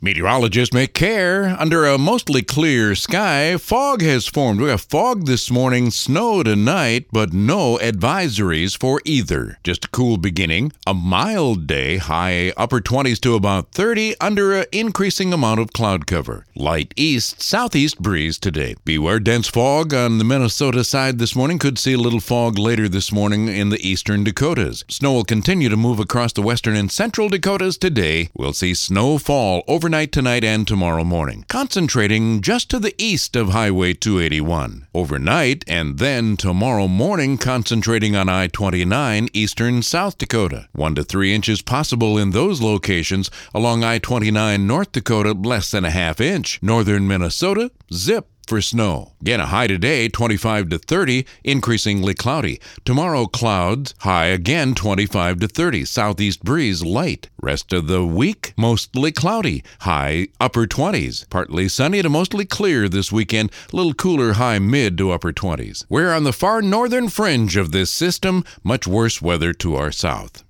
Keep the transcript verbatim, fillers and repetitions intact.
Meteorologists make care. Under a mostly clear sky, fog has formed. We have fog this morning, snow tonight, but no advisories for either. Just a cool beginning. A mild day, high upper twenties to about thirty, under an increasing amount of cloud cover. Light east-southeast breeze today. Beware dense fog on the Minnesota side this morning. Could see a little fog later this morning in the eastern Dakotas. Snow will continue to move across the western and central Dakotas today. We'll see snow fall over Overnight tonight and tomorrow morning, concentrating just to the east of Highway two eighty-one. Overnight and then tomorrow morning, concentrating on I twenty-nine eastern South Dakota. One to three inches possible in those locations. Along I twenty-nine North Dakota, less than a half inch. Northern Minnesota, zip for snow. Again, a high today, twenty-five to thirty, increasingly cloudy. Tomorrow, clouds, high again, twenty-five to thirty. Southeast breeze, light. Rest of the week, mostly cloudy. High, upper twenties. Partly sunny to mostly clear this weekend. A little cooler, high mid to upper twenties. We're on the far northern fringe of this system. Much worse weather to our south.